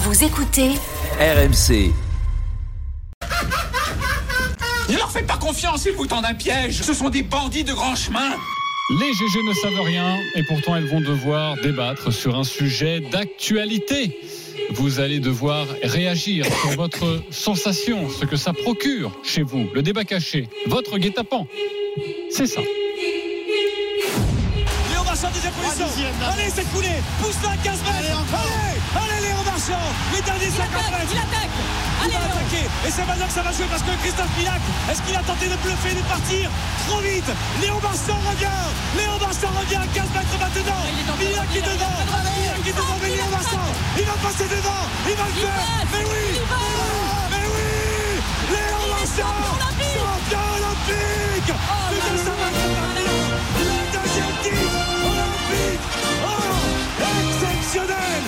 Vous écoutez RMC. Ne leur faites pas confiance, ils vous tendent un piège. Ce sont des bandits de grand chemin. Les GG ne savent rien et pourtant elles vont devoir débattre sur un sujet d'actualité. Vous allez devoir réagir sur votre sensation, ce que ça procure chez vous, le débat caché, votre guet-apens. C'est ça. Léon Marchand, deuxième position. Allez, c'est coulé. Pousse-la, 15 mètres. Allez, Léon Marchand. Les derniers 50 mètres. Il attaque. Il va attaquer. Et c'est maintenant que ça va jouer parce que Christophe Milac, est-ce qu'il a tenté de bluffer, de partir trop vite? Léon Marchand revient. 15 mètres maintenant. Milac est devant. Mais Léon Marchand, il va passer devant. Il va le faire. Mais oui. Léon Marchand, champion olympique. Le deuxième titre olympique. Exceptionnel.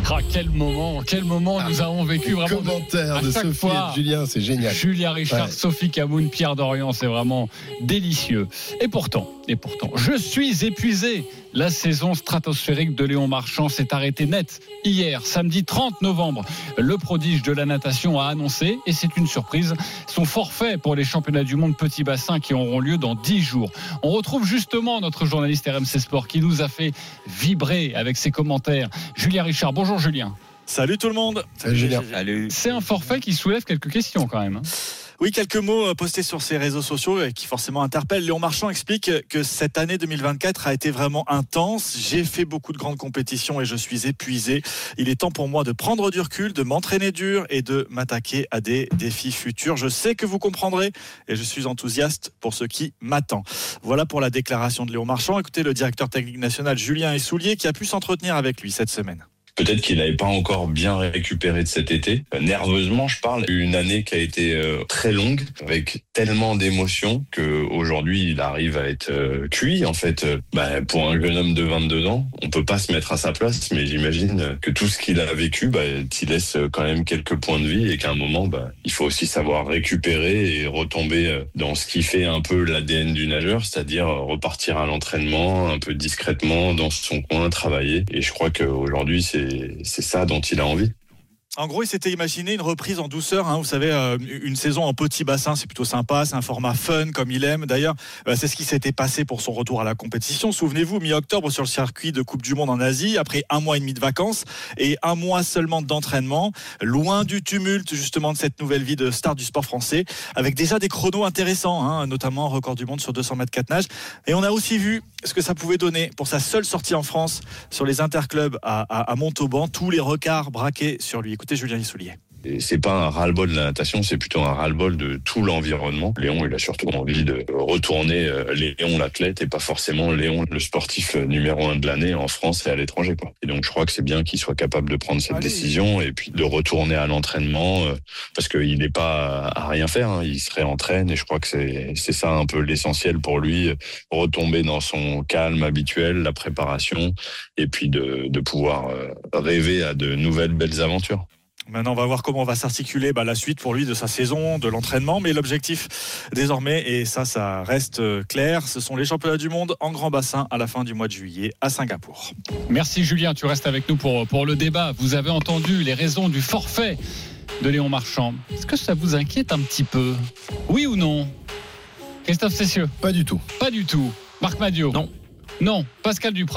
Quel moment nous avons vécu vraiment. Commentaire de Sophie et Julien, c'est génial. Julia Richard, ouais. Sophie Camoun, Pierre Dorian, c'est vraiment délicieux. Et pourtant, je suis épuisé. La saison stratosphérique de Léon Marchand s'est arrêtée net hier, samedi 30 novembre. Le prodige de la natation a annoncé, et c'est une surprise, son forfait pour les championnats du monde petit bassin qui auront lieu dans 10 jours. On retrouve justement notre journaliste RMC Sport qui nous a fait vibrer avec ses commentaires. Julien Richard, bonjour Julien. Salut tout le monde. Salut Julien. Salut. C'est un forfait qui soulève quelques questions quand même. Oui, quelques mots postés sur ses réseaux sociaux qui forcément interpellent. Léon Marchand explique que cette année 2024 a été vraiment intense. J'ai fait beaucoup de grandes compétitions et je suis épuisé. Il est temps pour moi de prendre du recul, de m'entraîner dur et de m'attaquer à des défis futurs. Je sais que vous comprendrez et je suis enthousiaste pour ce qui m'attend. Voilà pour la déclaration de Léon Marchand. Écoutez le directeur technique national Julien Essoulier qui a pu s'entretenir avec lui cette semaine. Peut-être qu'il n'avait pas encore bien récupéré de cet été. Nerveusement, je parle. Une année qui a été très longue, avec tellement d'émotions qu'aujourd'hui, il arrive à être cuit. En fait, pour un jeune homme de 22 ans, on peut pas se mettre à sa place, mais j'imagine que tout ce qu'il a vécu, il laisse quand même quelques points de vie et qu'à un moment, il faut aussi savoir récupérer et retomber dans ce qui fait un peu l'ADN du nageur, c'est-à-dire repartir à l'entraînement un peu discrètement dans son coin, travailler. Et je crois qu'aujourd'hui, c'est ça dont il a envie. En gros, il s'était imaginé une reprise en douceur. Vous savez, une saison en petit bassin, c'est plutôt sympa. C'est un format fun, comme il aime. D'ailleurs, c'est ce qui s'était passé pour son retour à la compétition. Souvenez-vous, mi-octobre, sur le circuit de Coupe du Monde en Asie, après 1 mois et demi de vacances et 1 mois seulement d'entraînement, loin du tumulte, justement, de cette nouvelle vie de star du sport français, avec déjà des chronos intéressants, notamment un record du monde sur 200 mètres 4 nages. Et on a aussi vu ce que ça pouvait donner pour sa seule sortie en France sur les interclubs à Montauban, tous les records braqués sur lui. Écoutez Julien Essoulier. Et c'est pas un ras-le-bol de la natation, c'est plutôt un ras-le-bol de tout l'environnement. Léon, il a surtout envie de retourner Léon l'athlète et pas forcément Léon le sportif numéro 1 de l'année en France et à l'étranger, quoi. Et donc je crois que c'est bien qu'il soit capable de prendre cette décision et puis de retourner à l'entraînement parce qu'il n'est pas à rien faire, il se réentraîne et je crois que c'est ça un peu l'essentiel pour lui, retomber dans son calme habituel, la préparation et puis de pouvoir rêver à de nouvelles belles aventures. Maintenant, on va voir comment va s'articuler la suite pour lui de sa saison, de l'entraînement. Mais l'objectif désormais, et ça reste clair, ce sont les championnats du monde en grand bassin à la fin du mois de juillet à Singapour. Merci Julien, tu restes avec nous pour le débat. Vous avez entendu les raisons du forfait de Léon Marchand. Est-ce que ça vous inquiète un petit peu ? Oui ou non ? Christophe Cessieux ? Pas du tout. Pas du tout. Marc Madiot ? Non. Pascal Duprat ?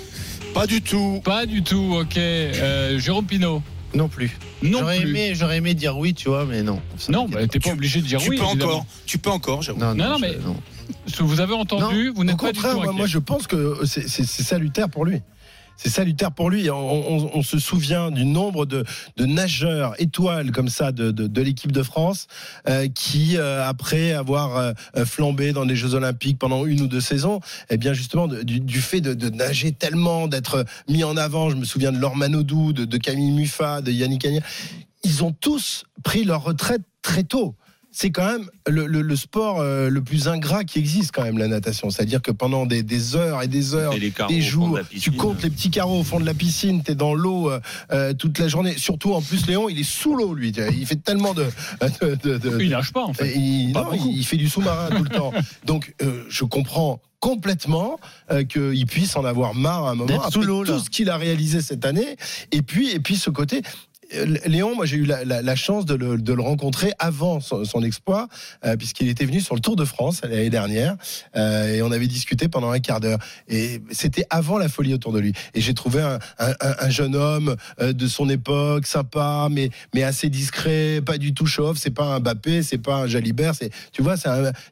Pas du tout. Pas du tout, ok. Jérôme Pinault ? Non plus. J'aurais aimé dire oui, tu vois, mais non. Non, t'es pas obligé de dire oui. Tu peux encore, Jérôme. Non, mais vous avez entendu, vous n'êtes pas du tout inquiet. Moi, je pense que c'est salutaire pour lui. C'est salutaire pour lui. On se souvient du nombre de nageurs étoiles comme ça de l'équipe de France qui, après avoir flambé dans les Jeux Olympiques pendant 1 ou 2 saisons, eh bien justement du fait de nager tellement, d'être mis en avant. Je me souviens de Laure Manodou, de Camille Muffat, de Yannick Agnier. Ils ont tous pris leur retraite très tôt. C'est quand même le sport le plus ingrat qui existe quand même, la natation. C'est-à-dire que pendant des heures et des heures, des jours, tu comptes les petits carreaux au fond de la piscine, t'es dans l'eau toute la journée. Surtout en plus, Léon, il est sous l'eau, lui. Il fait tellement il nage pas en fait. Il fait du sous-marin tout le temps. Donc je comprends complètement qu'il puisse en avoir marre à un moment après tout ce qu'il a réalisé cette année. Et puis ce côté. Léon, moi j'ai eu la chance de le rencontrer avant son exploit, puisqu'il était venu sur le Tour de France l'année dernière, et on avait discuté pendant un quart d'heure. Et c'était avant la folie autour de lui. Et j'ai trouvé un jeune homme de son époque, sympa, mais assez discret, pas du tout show-off. C'est pas un Mbappé, c'est pas un Jalibert. Tu vois,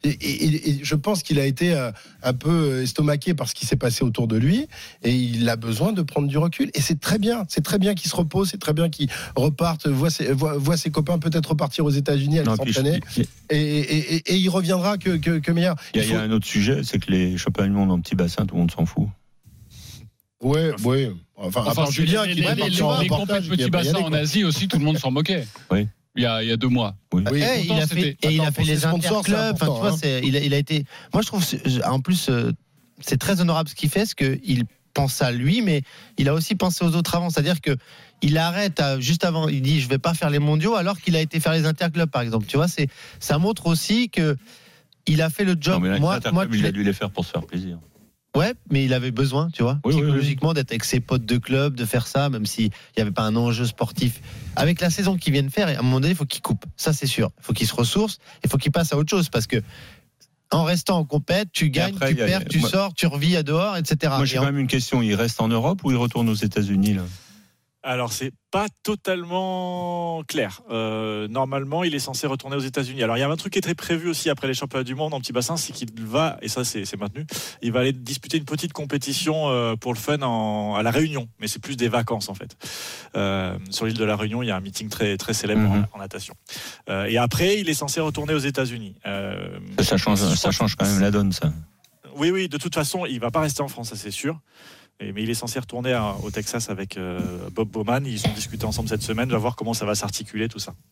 et je pense qu'il a été un peu estomaqué par ce qui s'est passé autour de lui, et il a besoin de prendre du recul. Et c'est très bien qu'il se repose, c'est très bien qu'il reparte, voit ses copains peut-être repartir aux États-Unis, aller s'entraîner, et il reviendra que meilleur. Il y a un autre sujet, c'est que les championnats du monde en petit bassin, tout le monde s'en fout. Ouais. Enfin, à part Julien qui va partir en reportage. Les petits bassins en Asie aussi, tout le monde s'en moquait. Oui. Il y a 2 mois. Oui. Il a fait les interclubs. Enfin, tu vois, il a été. Moi, je trouve, en plus, c'est très honorable ce qu'il fait, parce qu'il pense à lui, mais il a aussi pensé aux autres avant. C'est-à-dire que il arrête juste avant. Il dit, je vais pas faire les mondiaux, alors qu'il a été faire les interclubs, par exemple. Tu vois, ça montre aussi que il a fait le job. Non, mais moi, il a dû les faire pour se faire plaisir. Ouais, mais il avait besoin, tu vois, psychologiquement, d'être avec ses potes de club, de faire ça, même s'il n'y avait pas un enjeu sportif. Avec la saison qu'il vient de faire, à un moment donné, il faut qu'il coupe. Ça, c'est sûr. Il faut qu'il se ressource. Il faut qu'il passe à autre chose, parce que en restant en compète, tu gagnes, après, tu perds, tu sors, tu revis à dehors, etc. Moi, j'ai quand même une question. Il reste en Europe ou il retourne aux États-Unis, là ? Alors, c'est pas totalement clair. Normalement, il est censé retourner aux États-Unis. Alors, il y a un truc qui était prévu aussi après les championnats du monde en petit bassin, c'est qu'il va, et ça c'est maintenu, il va aller disputer une petite compétition pour le fun à La Réunion, mais c'est plus des vacances en fait. Sur l'île de La Réunion, il y a un meeting très très célèbre en natation. Et après, il est censé retourner aux États-Unis. Ça change quand même la donne, ça. Oui, de toute façon, il va pas rester en France, ça c'est sûr. Mais il est censé retourner au Texas avec Bob Bowman. Ils ont discuté ensemble cette semaine. On va voir comment ça va s'articuler, tout ça.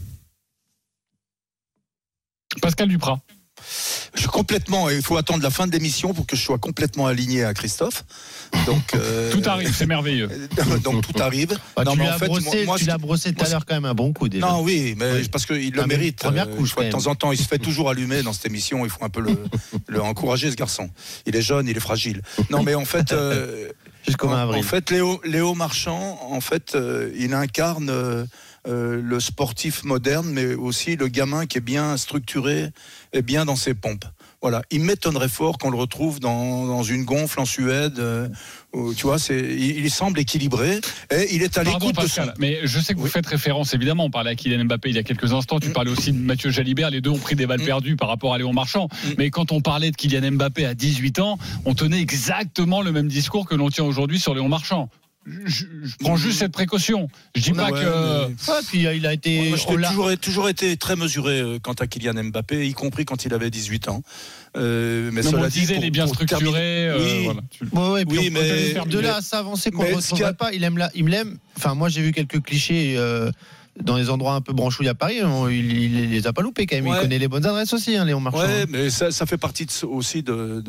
Pascal Duprat. Je suis complètement. Il faut attendre la fin de l'émission pour que je sois complètement aligné à Christophe. Donc tout arrive, c'est merveilleux. Donc tout arrive. Tu l'as brossé tout à l'heure quand même un bon coup déjà. Non, oui, mais parce qu'il le mérite. Première couche. De temps en temps, il se fait toujours allumer dans cette émission. Il faut un peu le encourager, ce garçon. Il est jeune, il est fragile. Non, mais en fait, en fait, Léo Marchand, en fait, il incarne. Le sportif moderne, mais aussi le gamin qui est bien structuré et bien dans ses pompes. Voilà, il m'étonnerait fort qu'on le retrouve dans une gonfle en Suède. Tu vois, il semble équilibré et il est à l'écoute de son... Mais je sais que vous faites référence, évidemment, on parlait à Kylian Mbappé il y a quelques instants, tu parlais aussi de Mathieu Jalibert, les deux ont pris des balles perdues par rapport à Léon Marchand. Mais quand on parlait de Kylian Mbappé à 18 ans, on tenait exactement le même discours que l'on tient aujourd'hui sur Léon Marchand. Je prends juste cette précaution. Je dis pas que. Puis il a été. Moi, j'ai toujours été très mesuré quant à Kylian Mbappé, y compris quand il avait 18 ans. Mais cela dit, il est bien structuré. Oui, mais de là à s'avancer qu'on ne retrouverait pas, il me l'aime. Enfin, moi, j'ai vu quelques clichés. Dans les endroits un peu branchouilles à Paris, il les a pas loupés quand même. Il connaît les bonnes adresses aussi, Léon Marchand. Ouais, mais ça fait partie aussi de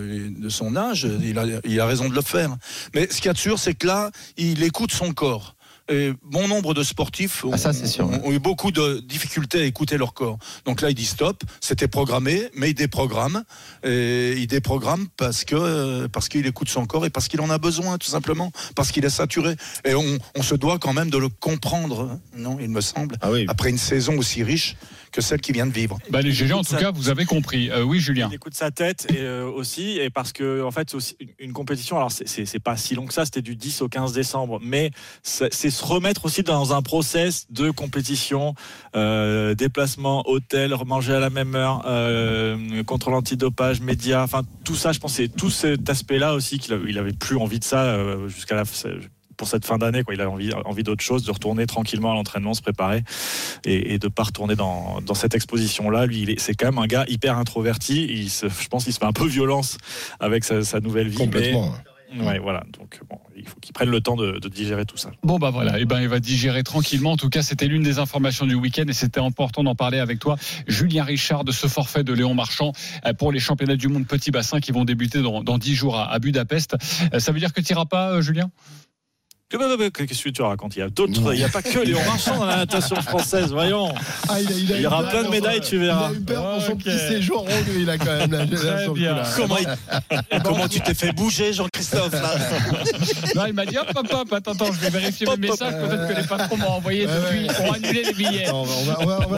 son âge. Il a raison de le faire. Mais ce qu'il y a de sûr, c'est que là, il écoute son corps. Et bon nombre de sportifs ont eu beaucoup de difficultés à écouter leur corps. Donc là, il dit stop, c'était programmé, mais il déprogramme. Et il déprogramme parce qu'il écoute son corps et parce qu'il en a besoin, tout simplement, parce qu'il est saturé. Et on se doit quand même de le comprendre, non, il me semble, après une saison aussi riche que celle qu'il vient de vivre. Les GG, en tout cas, vous avez compris. Oui, Julien. Il écoute sa tête aussi, et parce que en fait, c'est aussi une compétition. Alors, c'est pas si long que ça. C'était du 10 au 15 décembre, mais c'est se remettre aussi dans un process de compétition, déplacement, hôtel, manger à la même heure, contrôle antidopage, médias. Enfin, tout ça, je pense, c'est tout cet aspect-là aussi qu'il avait plus envie de ça jusqu'à la. Pour cette fin d'année, quoi. Il a envie d'autre chose, de retourner tranquillement à l'entraînement, se préparer et de pas retourner dans cette exposition-là. Lui, c'est quand même un gars hyper introverti. Je pense qu'il se fait un peu violence avec sa nouvelle vie. Complètement. Ouais, voilà. Donc il faut qu'il prenne le temps de digérer tout ça. Bon voilà, il va digérer tranquillement. En tout cas, c'était l'une des informations du week-end et c'était important d'en parler avec toi, Julien Richard, de ce forfait de Léon Marchand pour les championnats du monde petit bassin qui vont débuter dans 10 jours à Budapest. Ça veut dire que tu n'iras pas, Julien ? Qu'est-ce que tu racontes? Il y a d'autres, il n'y a pas que Léon Marchand dans la natation française, voyons. Il y aura plein de médailles, tu verras. Il a eu peur pour son petit séjour il a quand même Très bien. Comment tu t'es fait bouger, Jean-Christophe là? Non, il m'a dit hop, attends, je vais vérifier mes messages, peut-être que les patrons m'ont envoyé depuis pour annuler les billets. On va